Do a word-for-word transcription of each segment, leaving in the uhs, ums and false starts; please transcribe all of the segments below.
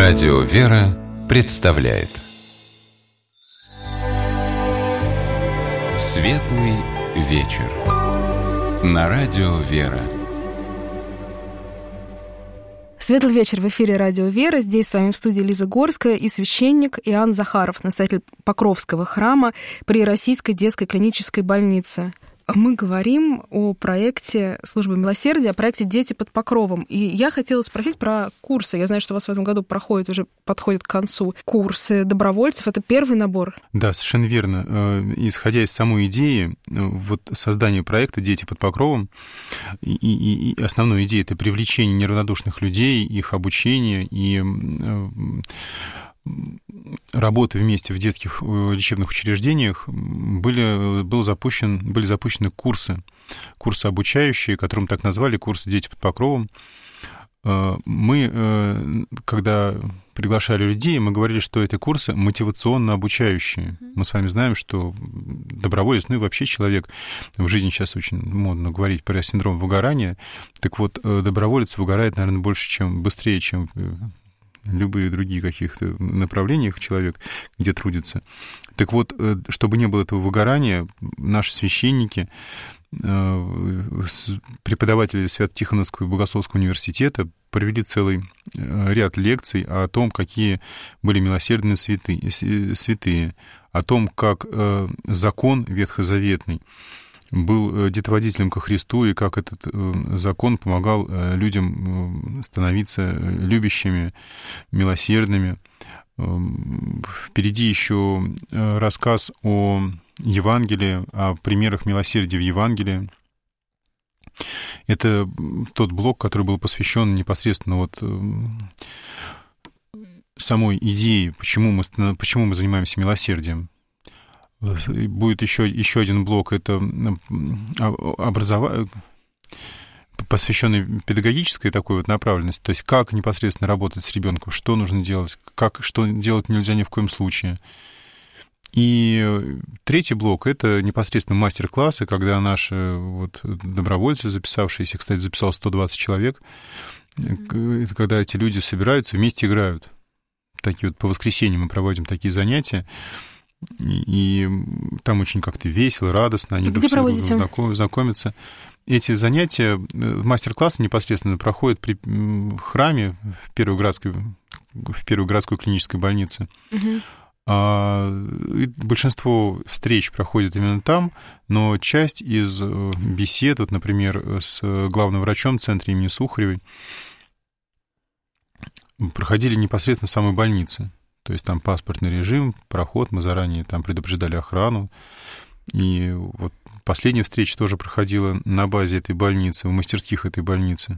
Радио «Вера» представляет Светлый вечер на Радио «Вера». Светлый вечер в эфире Радио «Вера». Здесь с вами в студии Лиза Горская и священник Иоанн Захаров, настоятель Покровского храма при Российской детской клинической больнице. Мы говорим о проекте «Служба милосердия», о проекте «Дети под покровом». И я хотела спросить про курсы. Я знаю, что у вас в этом году проходят, уже подходят к концу курсы добровольцев. Это первый набор? Да, совершенно верно. Исходя из самой идеи вот, создания проекта «Дети под покровом», и, и, и основной идеей — это привлечение неравнодушных людей, их обучение и работы вместе в детских лечебных учреждениях были, был запущен, были запущены курсы, курсы обучающие, которым так назвали, курсы «Дети под покровом». Мы, когда приглашали людей, мы говорили, что это курсы мотивационно обучающие. Мы с вами знаем, что доброволец, ну и вообще человек, в жизни сейчас очень модно говорить про синдром выгорания, так вот, доброволец выгорает, наверное, больше, чем быстрее, чем любые другие каких-то направлениях человек, где трудится. Так вот, чтобы не было этого выгорания, наши священники, преподаватели Свято-Тихоновского Богословского университета провели целый ряд лекций о том, какие были милосердные святые, о том, как закон ветхозаветный был детоводителем ко Христу, и как этот закон помогал людям становиться любящими, милосердными. Впереди еще рассказ о Евангелии, о примерах милосердия в Евангелии. Это тот блок, который был посвящен непосредственно вот самой идее, почему мы, почему мы занимаемся милосердием. Будет еще, еще один блок, это образование, посвященный педагогической такой вот направленности, то есть как непосредственно работать с ребенком, что нужно делать, как, что делать нельзя ни в коем случае. И третий блок — это непосредственно мастер-классы, когда наши вот добровольцы, записавшиеся, кстати, записалось сто двадцать человек, mm-hmm. это когда эти люди собираются, вместе играют. Такие вот по воскресеньям мы проводим такие занятия. И, и там очень как-то весело, радостно, они друг с другом знакомятся. Эти занятия, мастер-классы непосредственно проходят при храме в Первой городской, в Первой городской клинической больнице. Угу. А, большинство встреч проходит именно там, но часть из бесед, вот, например, с главным врачом центра имени Сухаревой, проходили непосредственно в самой больнице. То есть там паспортный режим, проход, мы заранее там предупреждали охрану. И вот последняя встреча тоже проходила на базе этой больницы, в мастерских этой больницы.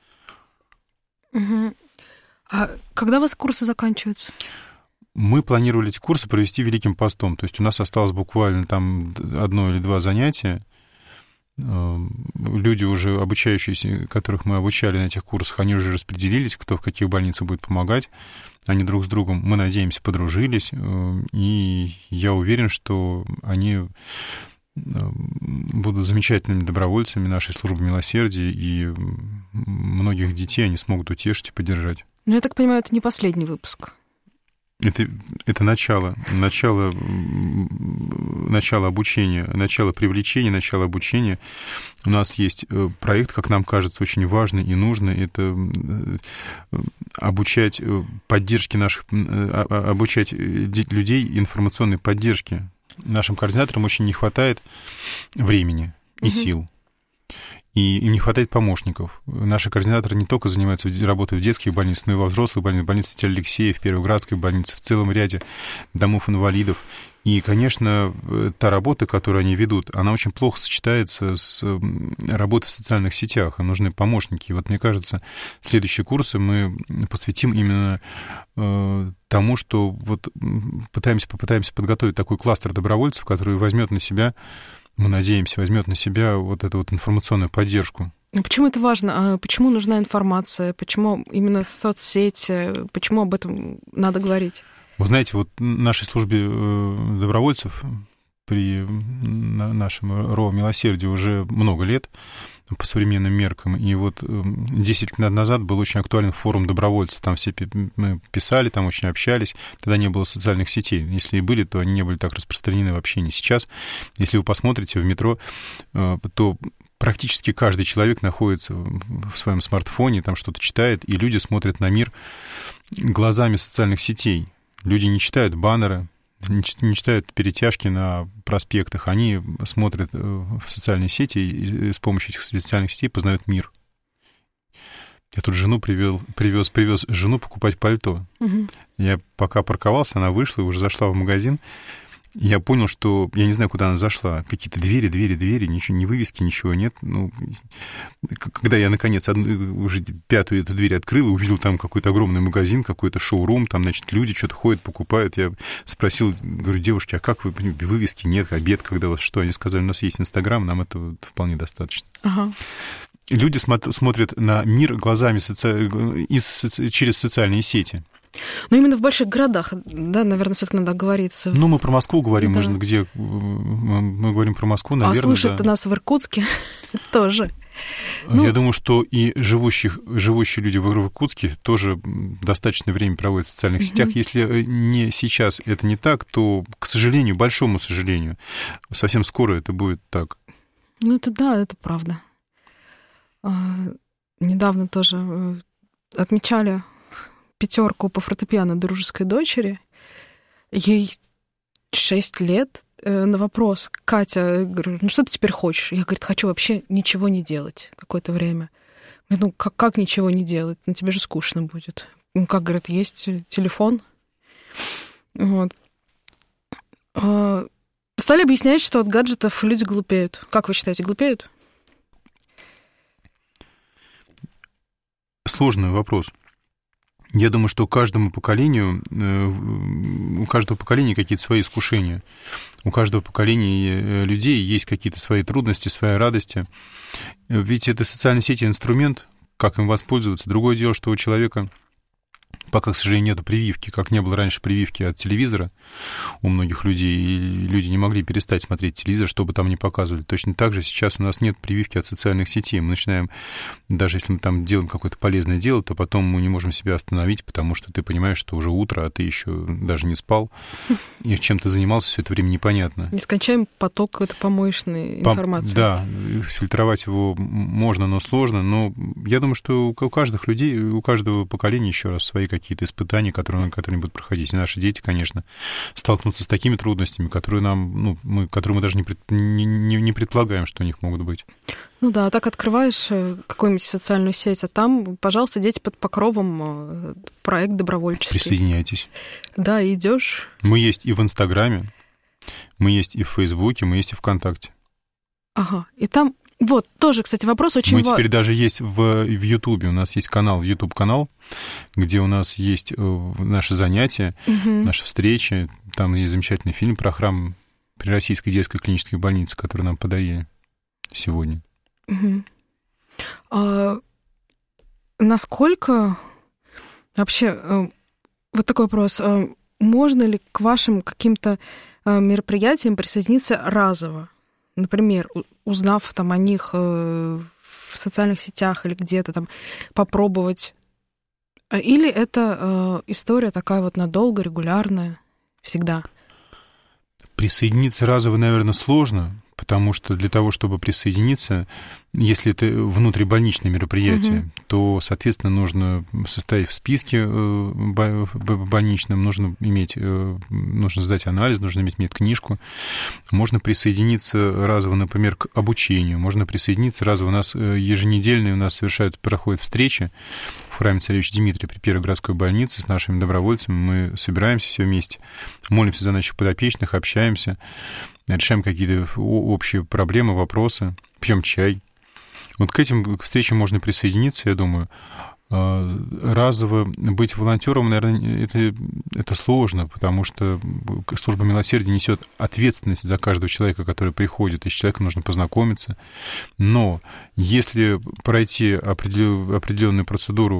Угу. А когда у вас курсы заканчиваются? Мы планировали эти курсы провести Великим постом. То есть у нас осталось буквально там одно или два занятия. Люди уже обучающиеся, которых мы обучали на этих курсах, они уже распределились, кто в каких больницах будет помогать. Они друг с другом, мы надеемся, подружились. И я уверен, что они будут замечательными добровольцами нашей службы милосердия, и многих детей они смогут утешить и поддержать. Ну, я так понимаю, это не последний выпуск. Это, это начало, начало, начало обучения, начало привлечения, начало обучения. У нас есть проект, как нам кажется, очень важный и нужный. Это обучать поддержке наших, обучать людей информационной поддержке. Нашим координаторам очень не хватает времени и сил. И им не хватает помощников. Наши координаторы не только занимаются работой в детских больницах, но и во взрослых больницах, в больнице Святителя Алексея, в Первоградской больнице, в целом ряде домов инвалидов. И, конечно, та работа, которую они ведут, она очень плохо сочетается с работой в социальных сетях. Им нужны помощники. И вот, мне кажется, следующие курсы мы посвятим именно э, тому, что вот пытаемся, попытаемся подготовить такой кластер добровольцев, который возьмет на себя, мы надеемся, возьмет на себя вот эту вот информационную поддержку. Почему это важно? Почему нужна информация? Почему именно соцсети? Почему об этом надо говорить? Вы знаете, вот в нашей службе добровольцев при нашем РО «Милосердие» уже много лет по современным меркам. И вот десять лет назад был очень актуален форум добровольцев. Там все писали, там очень общались. Тогда не было социальных сетей. Если и были, то они не были так распространены вообще не сейчас. Если вы посмотрите в метро, то практически каждый человек находится в своем смартфоне, там что-то читает, и люди смотрят на мир глазами социальных сетей. Люди не читают баннеры, не читают перетяжки на проспектах, они смотрят в социальные сети и с помощью этих социальных сетей познают мир. Я тут жену привел, привез, привез жену покупать пальто. Угу. Я пока парковался, она вышла и уже зашла в магазин. Я понял, что я не знаю, куда она зашла. Какие-то двери, двери, двери, ничего, ни вывески, ничего нет. Ну, когда я, наконец, одну, уже пятую эту дверь открыл, увидел там какой-то огромный магазин, какой-то шоурум, там, значит, люди что-то ходят, покупают. Я спросил, говорю, девушки, а как вы, вывески нет, обед, когда у вас что? Они сказали, у нас есть Инстаграм, нам этого вполне достаточно. Ага. Люди смотрят на мир глазами соци... из... через социальные сети. Но именно в больших городах, да, наверное, все-таки надо оговориться. Ну, мы про Москву говорим, да. Мы, где... мы говорим про Москву, наверное, а слушают-то да. Нас в Иркутске тоже. Ну... Я думаю, что и живущих, живущие люди в Иркутске тоже достаточное время проводят в социальных угу. сетях. Если не сейчас это не так, то, к сожалению, большому сожалению, совсем скоро это будет так. Ну, это да, это правда. А, недавно тоже отмечали пятерку по фортепиано дружеской дочери. Ей шесть лет. На вопрос: Катя, говорю, ну что ты теперь хочешь? Я, говорит, хочу вообще ничего не делать какое-то время. Ну, как, как ничего не делать? Ну, тебе же скучно будет. Ну, как, говорит, есть телефон. Вот. Стали объяснять, что от гаджетов люди глупеют. Как вы считаете, глупеют? Сложный вопрос. Я думаю, что каждому поколению, у каждого поколения какие-то свои искушения. У каждого поколения людей есть какие-то свои трудности, свои радости. Ведь это социальные сети инструмент, как им воспользоваться. Другое дело, что у человека пока, к сожалению, нету прививки, как не было раньше прививки от телевизора у многих людей, и люди не могли перестать смотреть телевизор, что бы там ни показывали. Точно так же сейчас у нас нет прививки от социальных сетей. Мы начинаем, даже если мы там делаем какое-то полезное дело, то потом мы не можем себя остановить, потому что ты понимаешь, что уже утро, а ты еще даже не спал, и чем ты занимался все это время, непонятно. Нескончаемый поток какой-то помоечной информации. Да, фильтровать его можно, но сложно. Но я думаю, что у каждых людей, у каждого поколения еще раз свои какие-то испытания, которые, которые будут проходить. И наши дети, конечно, столкнутся с такими трудностями, которые нам, ну, мы, которые мы даже не, пред, не, не предполагаем, что у них могут быть. Ну да, так открываешь какую-нибудь социальную сеть, а там, пожалуйста, дети под покровом, проект добровольческий. Присоединяйтесь. Да, идешь. Мы есть и в Инстаграме, мы есть и в Фейсбуке, мы есть и ВКонтакте. Ага, и там... Вот, тоже, кстати, вопрос очень важный. Мы теперь даже есть в, в Ютубе. У нас есть канал, Ютуб-канал, где у нас есть наши занятия, угу. наши встречи. Там есть замечательный фильм про храм при Российской детской клинической больнице, который нам подарили сегодня. Угу. А насколько вообще... Вот такой вопрос. Можно ли к вашим каким-то мероприятиям присоединиться разово? Например, узнав там о них в социальных сетях или где-то там, попробовать. Или это история такая вот надолго, регулярная, всегда? Присоединиться разово, наверное, сложно, потому что для того, чтобы присоединиться, если это внутрибольничное мероприятие, угу. то, соответственно, нужно состоять в списке больничном, нужно иметь, нужно сдать анализ, нужно иметь медкнижку. Можно присоединиться разово, например, к обучению, можно присоединиться разово. У нас еженедельные у нас совершают, проходят встречи в храме царевича Дмитрия при Первой городской больнице с нашими добровольцами. Мы собираемся все вместе, молимся за наших подопечных, общаемся, решаем какие-то общие проблемы, вопросы, пьем чай. Вот к этим встречам можно присоединиться, я думаю. Разово быть волонтером, наверное, это, это сложно, потому что служба милосердия несет ответственность за каждого человека, который приходит, и с человеком нужно познакомиться. Но если пройти определенную процедуру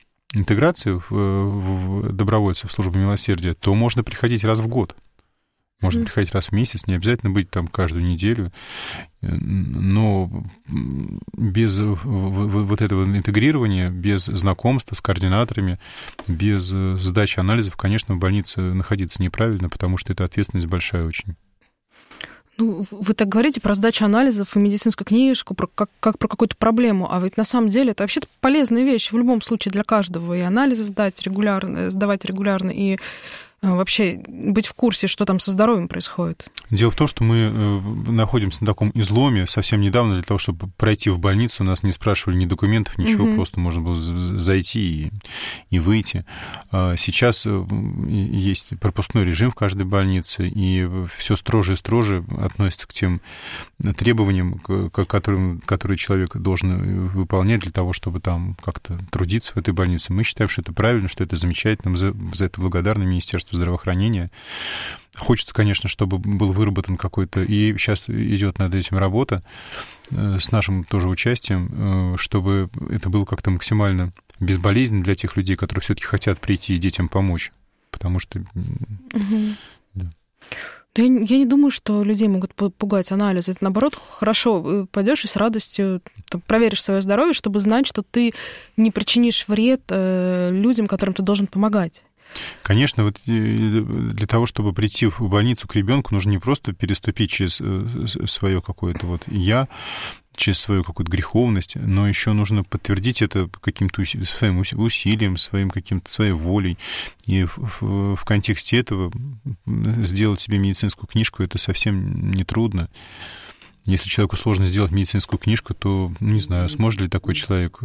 интеграции в добровольцев в службу милосердия, то можно приходить раз в год. Можно mm-hmm. приходить раз в месяц, не обязательно быть там каждую неделю, но без вот этого интегрирования, без знакомства с координаторами, без сдачи анализов, конечно, в больнице находиться неправильно, потому что это ответственность большая очень. Ну, вы так говорите про сдачу анализов и медицинскую книжку, про, как, как про какую-то проблему, а ведь на самом деле это вообще-то полезная вещь в любом случае для каждого. И анализы сдать регулярно, сдавать регулярно, и вообще быть в курсе, что там со здоровьем происходит. Дело в том, что мы находимся на таком изломе. Совсем недавно для того, чтобы пройти в больницу, нас не спрашивали ни документов, ничего, угу. просто можно было зайти и, и выйти. Сейчас есть пропускной режим в каждой больнице, и все строже и строже относится к тем требованиям, которым, которые человек должен выполнять для того, чтобы там как-то трудиться в этой больнице. Мы считаем, что это правильно, что это замечательно, мы за, за это благодарны Министерству здравоохранения. Хочется, конечно, чтобы был выработан какой-то, и сейчас идет над этим работа с нашим тоже участием, чтобы это было как-то максимально безболезненно для тех людей, которые все-таки хотят прийти и детям помочь. Потому что... Угу. Да. Я, я не думаю, что людей могут пугать анализы. Это, наоборот, хорошо. Пойдешь и с радостью там, проверишь свое здоровье, чтобы знать, что ты не причинишь вред э, людям, которым ты должен помогать. Конечно, вот для того, чтобы прийти в больницу к ребенку, нужно не просто переступить через свое какое-то вот «я», через свою какую-то греховность, но еще нужно подтвердить это каким-то своим усилием, своим каким-то своей волей. И в, в, в контексте этого сделать себе медицинскую книжку — это совсем не трудно. Если человеку сложно сделать медицинскую книжку, то, не знаю, сможет ли такой человек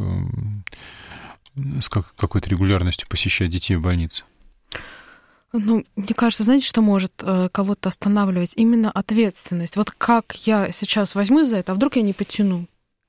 с какой-то регулярностью посещать детей в больнице? Ну, мне кажется, знаете, что может э, кого-то останавливать? Именно ответственность. Вот как я сейчас возьму за это, а вдруг я не потяну?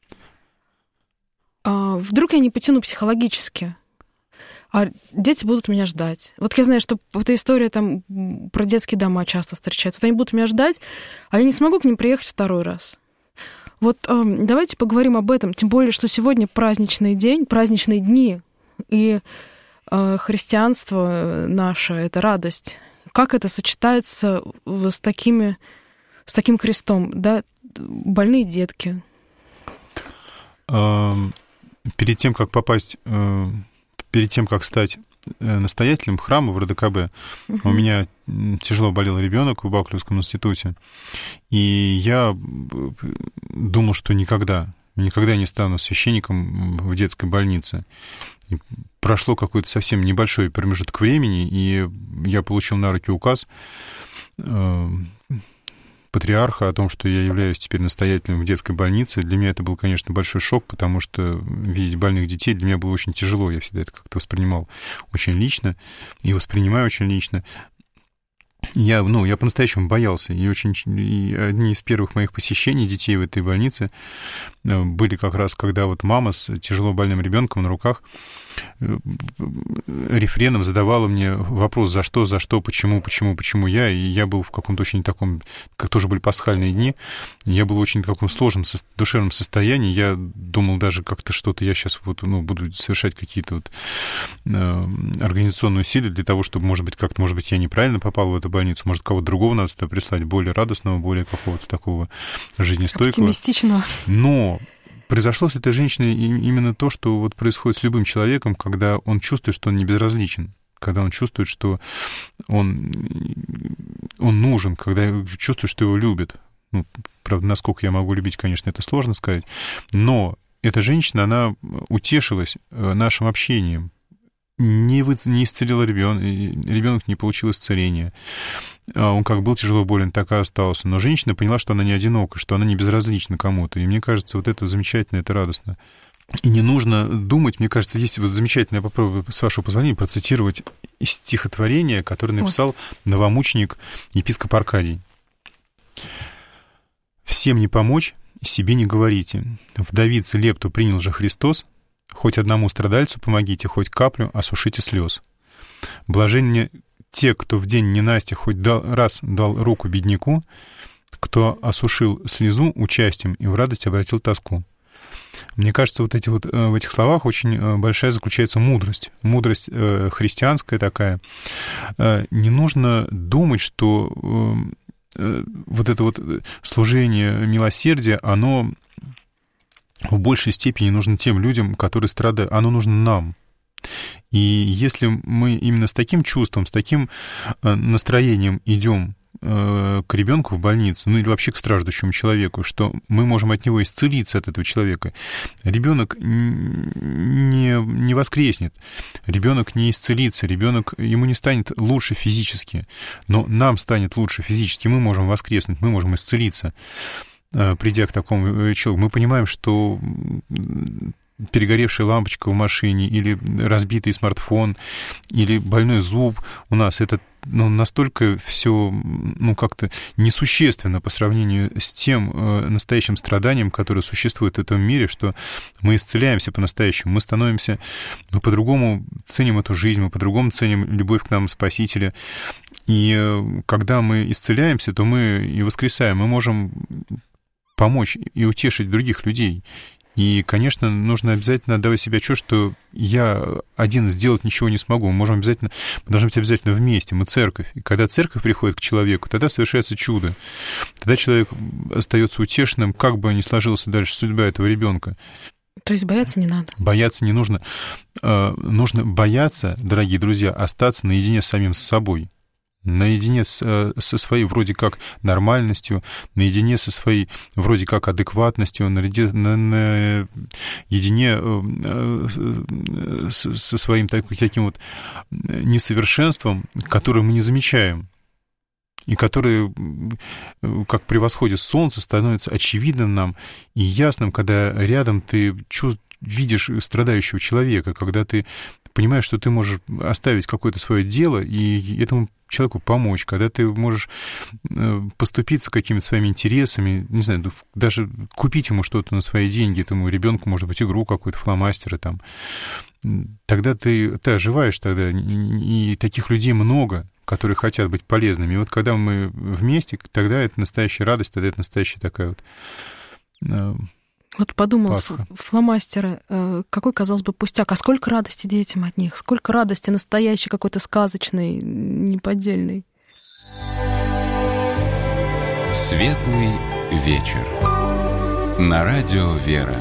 А вдруг я не потяну психологически? А дети будут меня ждать. Вот я знаю, что эта история там про детские дома часто встречается. Вот они будут меня ждать, а я не смогу к ним приехать второй раз. Вот э, давайте поговорим об этом. Тем более, что сегодня праздничный день, праздничные дни, и христианство наше — это радость. Как это сочетается с такими, с таким крестом, да? Больные детки. Перед тем, как попасть, перед тем, как стать настоятелем храма в РДКБ, угу. у меня тяжело болел ребенок в Баклевском институте, и я думал, что никогда, никогда не стану священником в детской больнице. И прошло какой-то совсем небольшой промежуток времени, и я получил на руки указ э, патриарха о том, что я являюсь теперь настоятелем в детской больнице. Для меня это был, конечно, большой шок, потому что видеть больных детей для меня было очень тяжело. Я всегда это как-то воспринимал очень лично и воспринимаю очень лично. Я, ну, я по-настоящему боялся, и, очень, и одни из первых моих посещений детей в этой больнице были как раз, когда вот мама с тяжело больным ребенком на руках рефреном задавала мне вопрос: за что, за что, почему, почему, почему я, и я был в каком-то очень таком, как тоже были пасхальные дни, я был в очень таком сложном со, душевном состоянии, я думал даже как-то что-то, я сейчас вот, ну, буду совершать какие-то вот э, организационные усилия для того, чтобы, может быть, как-то, может быть, я неправильно попал в эту больницу, может, кого-то другого надо сюда прислать, более радостного, более какого-то такого жизнестойкого. Оптимистичного. Но произошло с этой женщиной именно то, что вот происходит с любым человеком, когда он чувствует, что он не безразличен, когда он чувствует, что он, он нужен, когда чувствует, что его любят. Ну, правда, насколько я могу любить, конечно, это сложно сказать, но эта женщина, она утешилась нашим общением, не, вы, не исцелила ребенка, ребенок не получил исцеления. Он как был тяжело болен, так и остался. Но женщина поняла, что она не одинока, что она не безразлична кому-то. И мне кажется, вот это замечательно, это радостно. И не нужно думать, мне кажется, есть вот замечательно, я попробую, с вашего позволения, процитировать стихотворение, которое написал вот новомученик епископ Аркадий. «Всем не помочь, себе не говорите. Вдовице лепту принял же Христос. Хоть одному страдальцу помогите, хоть каплю осушите слез. Блаженны те, кто в день ненастья хоть дал, раз дал руку бедняку, кто осушил слезу участием и в радость обратил тоску. Мне кажется, вот эти вот в этих словах очень большая заключается мудрость. Мудрость христианская такая. Не нужно думать, что вот это вот служение милосердия, оно в большей степени нужно тем людям, которые страдают. Оно нужно нам. И если мы именно с таким чувством, с таким настроением идем к ребенку в больницу, ну или вообще к страждущему человеку, что мы можем от него исцелиться, от этого человека, ребенок не, не воскреснет, ребенок не исцелится, ребенок, ему не станет лучше физически, но нам станет лучше физически, мы можем воскреснуть, мы можем исцелиться, придя к такому человеку. Мы понимаем, что перегоревшая лампочка в машине или разбитый смартфон или больной зуб у нас, это ну, настолько все ну, как-то несущественно по сравнению с тем э, настоящим страданием, которое существует в этом мире, что мы исцеляемся по-настоящему, мы становимся, мы по-другому ценим эту жизнь, мы по-другому ценим любовь к нам Спасителя. И э, когда мы исцеляемся, то мы и воскресаем, мы можем помочь и утешить других людей. И, конечно, нужно обязательно отдавать себе отчет, что я один сделать ничего не смогу. Мы можем обязательно, мы должны быть обязательно вместе, мы церковь. И когда церковь приходит к человеку, тогда совершается чудо. Тогда человек остается утешенным, как бы ни сложилась дальше судьба этого ребенка. То есть бояться не надо? Бояться не нужно. Нужно бояться, дорогие друзья, остаться наедине с самим собой. Наедине с, со своей вроде как нормальностью, наедине со своей вроде как адекватностью, наедине со своим таким вот несовершенством, которое мы не замечаем, и которое, как при восходе солнца, становится очевидным нам и ясным, когда рядом ты чувствуешь, видишь страдающего человека, когда ты понимаешь, что ты можешь оставить какое-то свое дело и этому человеку помочь, когда ты можешь поступиться какими-то своими интересами, не знаю, даже купить ему что-то на свои деньги, этому ребенку, может быть, игру какую-то, фломастеры там, тогда ты, ты оживаешь тогда, и таких людей много, которые хотят быть полезными. И вот когда мы вместе, тогда это настоящая радость, тогда это настоящая такая вот... Вот подумала, Пасха. Фломастеры, какой, казалось бы, пустяк, а сколько радости детям от них, сколько радости настоящей, какой-то сказочной, неподдельной. Светлый вечер. На радио «Вера».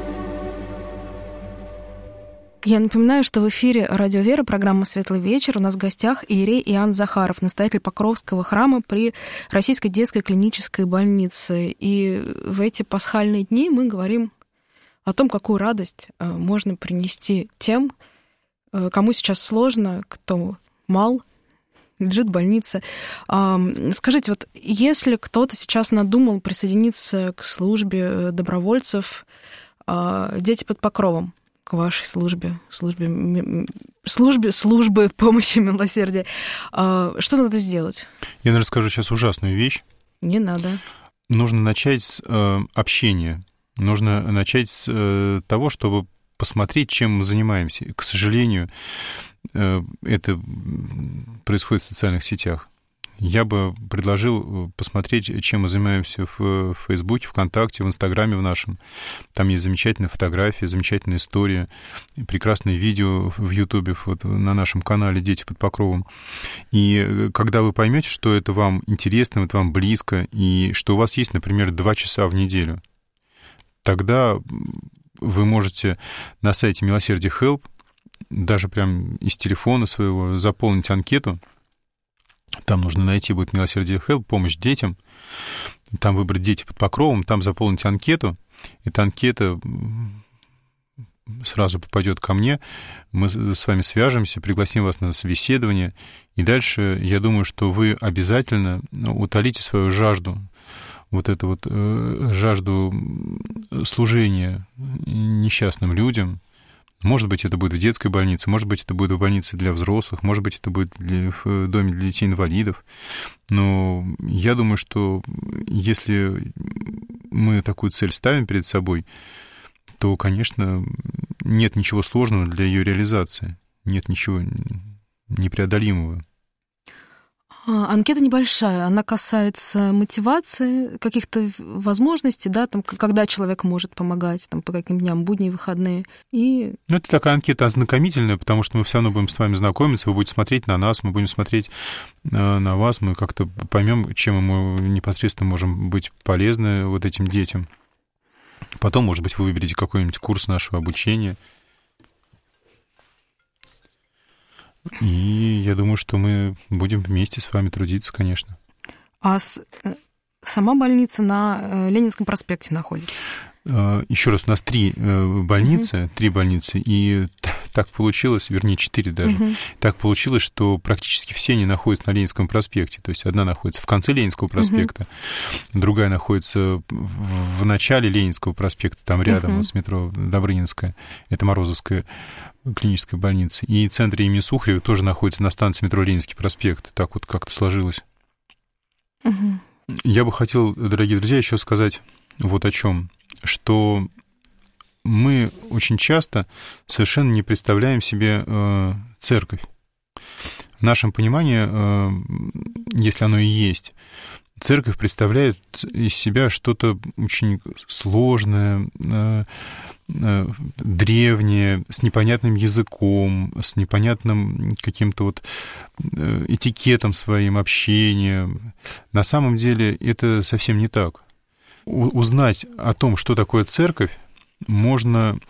Я напоминаю, что в эфире «Радио Вера», программа «Светлый вечер». У нас в гостях иерей Иоанн Захаров, настоятель Покровского храма при Российской детской клинической больнице. И в эти пасхальные дни мы говорим о том, какую радость можно принести тем, кому сейчас сложно, кто мал, лежит в больнице. Скажите, вот если кто-то сейчас надумал присоединиться к службе добровольцев «Дети под покровом», к вашей службе, службе, службе, службы помощи милосердия. Что надо сделать? Я, наверное, скажу сейчас ужасную вещь. Не надо. Нужно начать с э, общения. Нужно начать с э, того, чтобы посмотреть, чем мы занимаемся. И, к сожалению, э, это происходит в социальных сетях. Я бы предложил посмотреть, чем мы занимаемся в Фейсбуке, ВКонтакте, в Инстаграме в нашем. Там есть замечательные фотографии, замечательная история, прекрасные видео в Ютубе, вот на нашем канале «Дети под покровом». И когда вы поймете, что это вам интересно, это вам близко, и что у вас есть, например, два часа в неделю, тогда вы можете на сайте Милосердие Help даже прям из телефона своего заполнить анкету. Там нужно найти будет Милосердие Help, помощь детям. Там выбрать «Дети под покровом», там заполнить анкету. Эта анкета сразу попадет ко мне. Мы с вами свяжемся, пригласим вас на собеседование. И дальше, я думаю, что вы обязательно утолите свою жажду, вот эту вот жажду служения несчастным людям. Может быть, это будет в детской больнице, может быть, это будет в больнице для взрослых, может быть, это будет для, в доме для детей-инвалидов. Но я думаю, что если мы такую цель ставим перед собой, то, конечно, нет ничего сложного для ее реализации, нет ничего непреодолимого. Анкета небольшая, она касается мотивации, каких-то возможностей, да, там, когда человек может помогать, там, по каким дням, будние, выходные. И... Ну, это такая анкета ознакомительная, потому что мы все равно будем с вами знакомиться, вы будете смотреть на нас, мы будем смотреть на вас, мы как-то поймем, чем мы непосредственно можем быть полезны вот этим детям. Потом, может быть, вы выберете какой-нибудь курс нашего обучения. И я думаю, что мы будем вместе с вами трудиться, конечно. А с, сама больница на Ленинском проспекте находится? Еще раз, у нас три больницы, угу. три больницы, и так получилось, вернее, четыре даже, угу. так получилось, что практически все они находятся на Ленинском проспекте. То есть одна находится в конце Ленинского проспекта, угу. другая находится в начале Ленинского проспекта, там рядом, угу. вот с метро Добрынинская, это Морозовская клиническая больница. И центр имени Сухарева тоже находится на станции метро Ленинский проспект. Так вот как-то сложилось. Угу. Я бы хотел, дорогие друзья, еще сказать вот о чем. Что мы очень часто совершенно не представляем себе э, церковь. В нашем понимании, э, если оно и есть, церковь представляет из себя что-то очень сложное, э, э, древнее, с непонятным языком, с непонятным каким-то вот э, этикетом своим общения. На самом деле это совсем не так. Узнать о том, что такое церковь, можно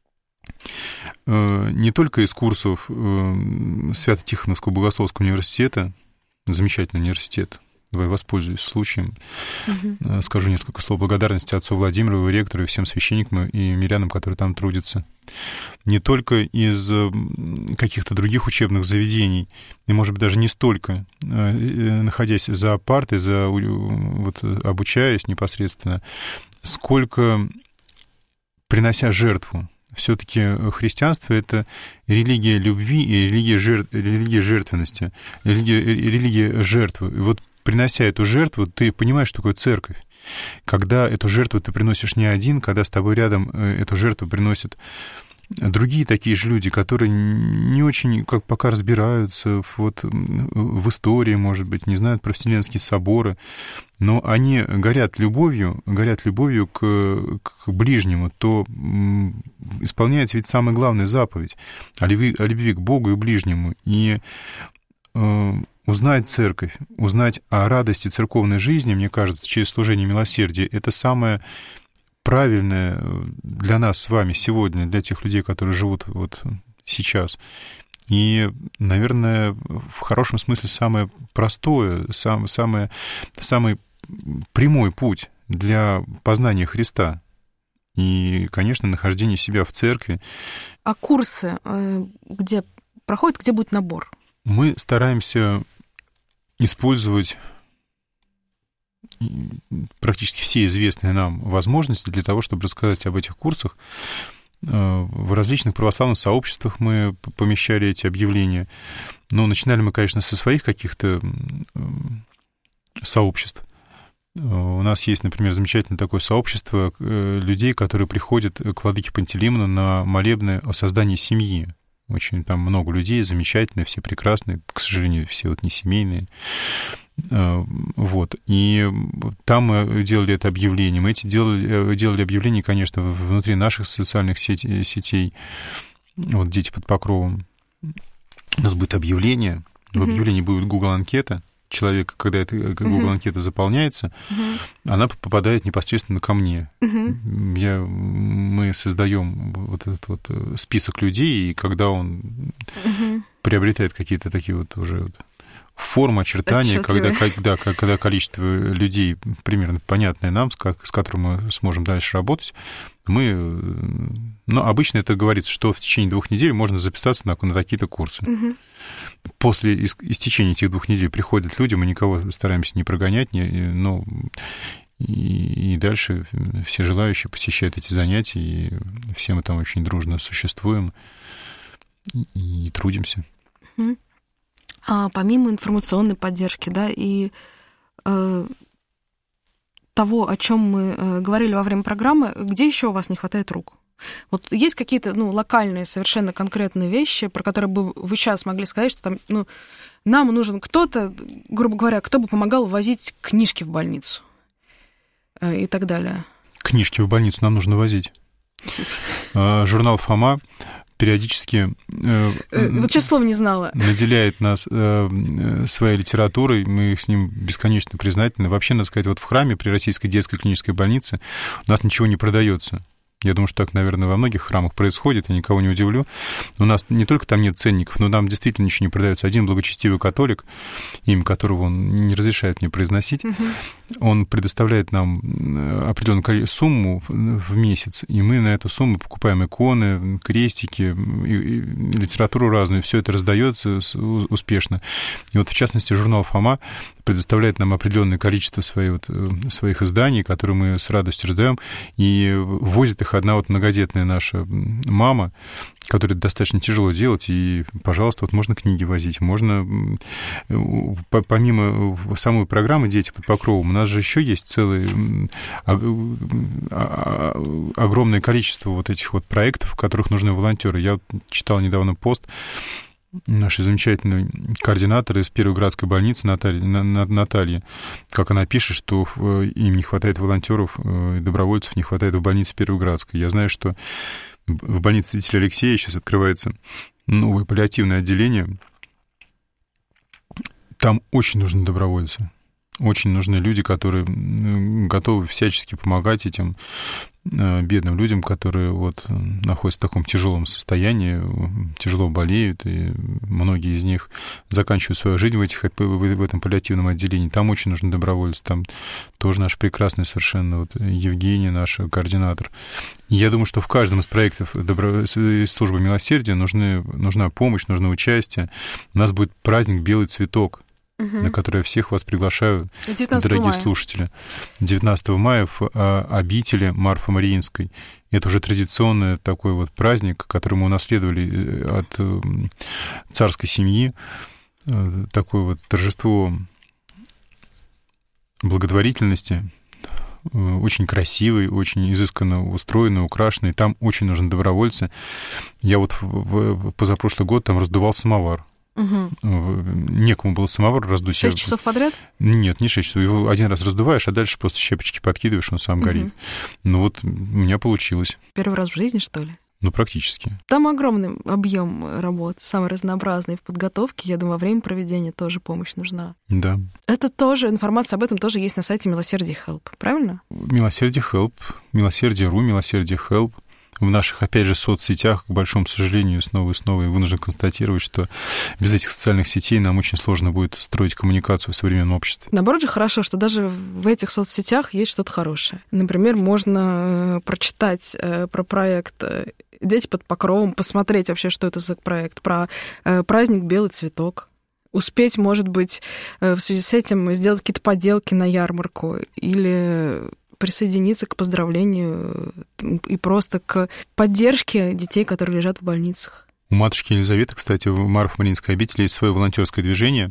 э, не только из курсов э, Свято-Тихоновского богословского университета, замечательный университет, давай воспользуюсь случаем, угу. скажу несколько слов благодарности отцу Владимиру, его ректору и всем священникам и мирянам, которые там трудятся. Не только из каких-то других учебных заведений, и, может быть, даже не столько, находясь за партой, за, вот, обучаясь непосредственно, сколько принося жертву. Все-таки христианство — это религия любви и религия, жертв, религия жертвенности, религия, религия жертвы. И вот принося эту жертву, ты понимаешь, что такое церковь. Когда эту жертву ты приносишь не один, когда с тобой рядом эту жертву приносят другие такие же люди, которые не очень, как пока, разбираются вот, в истории, может быть, не знают про Вселенские соборы, но они горят любовью, горят любовью к, к ближнему, то исполняется ведь самая главная заповедь о любви, о любви к Богу и ближнему. И э, узнать церковь, узнать о радости церковной жизни, мне кажется, через служение милосердия, это самое правильное для нас с вами сегодня, для тех людей, которые живут вот сейчас. И, наверное, в хорошем смысле самое простое, сам, самое, самый прямой путь для познания Христа. И, конечно, нахождение себя в церкви. А курсы где проходят, где будет набор? Мы стараемся использовать практически все известные нам возможности для того, чтобы рассказать об этих курсах. В различных православных сообществах мы помещали эти объявления. Но начинали мы, конечно, со своих каких-то сообществ. У нас есть, например, замечательное такое сообщество людей, которые приходят к владыке Пантелеймону на молебны о создании семьи. Очень там много людей, замечательные, все прекрасные, к сожалению, все вот не семейные. Вот. И там мы делали это объявление. Мы эти делали, делали объявления, конечно, внутри наших социальных сетей, сетей. Вот «Дети под покровом». У нас будет объявление. В объявлении будет Google-анкета. Человек, когда эта Google-анкета заполняется, uh-huh. она попадает непосредственно ко мне. Uh-huh. Я, мы создаем вот этот вот список людей, и когда он uh-huh. приобретает какие-то такие вот уже вот формы, очертания, когда, когда, когда количество людей примерно понятное нам, с, с которым мы сможем дальше работать, мы... Ну, обычно это говорится, что в течение двух недель можно записаться на, на такие-то курсы. Угу. После истечения этих двух недель приходят люди, мы никого стараемся не прогонять, не, но и, и дальше все желающие посещают эти занятия, и все мы там очень дружно существуем и, и трудимся. Угу. А помимо информационной поддержки, да, и э, того, о чем мы э, говорили во время программы, где еще у вас не хватает рук? Вот есть какие-то, ну, локальные, совершенно конкретные вещи, про которые бы вы сейчас могли сказать, что там, ну, нам нужен кто-то, грубо говоря, кто бы помогал возить книжки в больницу и так далее. Книжки в больницу нам нужно возить. Журнал «Фома» периодически вот сейчас слова не знала. наделяет нас своей литературой, мы с ним бесконечно признательны. Вообще, надо сказать, вот в храме при Российской детской клинической больнице у нас ничего не продается. Я думаю, что так, наверное, во многих храмах происходит, я никого не удивлю. У нас не только там нет ценников, но там действительно ничего не продается. Один благочестивый католик, имя которого он не разрешает мне произносить, угу. он предоставляет нам определенную сумму в месяц, и мы на эту сумму покупаем иконы, крестики, и, и литературу разную, все это раздается успешно. И вот, в частности, журнал «Фома» предоставляет нам определенное количество своих, вот, своих изданий, которые мы с радостью раздаем, и возит их одна вот многодетная наша мама, которой достаточно тяжело делать, и, пожалуйста, вот можно книги возить, можно, помимо самой программы «Дети под покровом», у нас же еще есть целое огромное количество вот этих вот проектов, в которых нужны волонтеры. Я вот читал недавно пост нашей замечательной координаторы из Первой городской больницы Натальи, Натальи, как она пишет, что им не хватает волонтеров и добровольцев, не хватает в больнице Первой городской. Я знаю, что в больнице святителя Алексея сейчас открывается новое паллиативное отделение. Там очень нужны добровольцы. Очень нужны люди, которые готовы всячески помогать этим бедным людям, которые вот находятся в таком тяжелом состоянии, тяжело болеют, и многие из них заканчивают свою жизнь в, этих, в этом паллиативном отделении. Там очень нужны добровольцы, там тоже наш прекрасный совершенно вот Евгений, наш координатор. И я думаю, что в каждом из проектов добро... службы милосердия нужны, нужна помощь, нужно участие. У нас будет праздник «Белый цветок», угу. на который я всех вас приглашаю, дорогие мая. слушатели. девятнадцатого мая в обители Марфа-Мариинской. Это уже традиционный такой вот праздник, который мы унаследовали от царской семьи. Такое вот торжество благотворительности. Очень красивый, очень изысканно устроенный, украшенный. Там очень нужны добровольцы. Я вот в позапрошлый год там раздувал самовар. Угу. Некому было самовар раздуть. Шесть часов подряд? Нет, не шесть часов. Его один раз раздуваешь, а дальше просто щепочки подкидываешь, он сам угу. горит. Ну вот у меня получилось. Первый раз в жизни, что ли? Ну, практически. Там огромный объем работы, самый разнообразный в подготовке. Я думаю, во время проведения тоже помощь нужна. Да. Это тоже, информация об этом тоже есть на сайте Милосердие Help, правильно? Милосердие Help, Милосердие.ру, Милосердие Help. В наших, опять же, соцсетях, к большому сожалению, снова и снова я вынужден констатировать, что без этих социальных сетей нам очень сложно будет строить коммуникацию в современном обществе. Наоборот же хорошо, что даже в этих соцсетях есть что-то хорошее. Например, можно прочитать про проект «Дети под покровом», посмотреть вообще, что это за проект, про праздник «Белый цветок». Успеть, может быть, в связи с этим сделать какие-то поделки на ярмарку или присоединиться к поздравлению и просто к поддержке детей, которые лежат в больницах. У матушки Елизаветы, кстати, в Марфа-Мариинской обители есть свое волонтерское движение,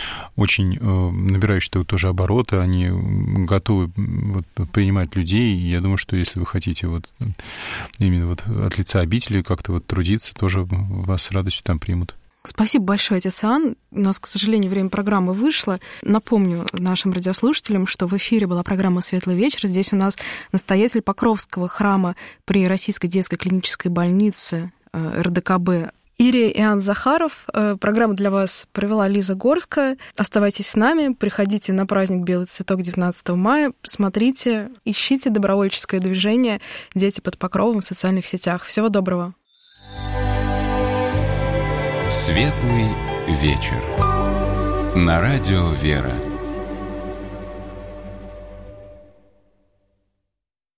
очень э, набирающее тоже обороты. Они готовы вот, принимать людей. И я думаю, что если вы хотите вот, именно вот от лица обители как-то вот трудиться, тоже вас с радостью там примут. Спасибо большое, отец Иоанн. У нас, к сожалению, время программы вышло. Напомню нашим радиослушателям, что в эфире была программа «Светлый вечер». Здесь у нас настоятель Покровского храма при Российской детской клинической больнице эр дэ ка бэ Ирия и Иоанн Захаров. Программу для вас провела Лиза Горская. Оставайтесь с нами, приходите на праздник «Белый цветок» девятнадцатого мая, смотрите, ищите добровольческое движение «Дети под покровом» в социальных сетях. Всего доброго. Светлый вечер. На радио «Вера».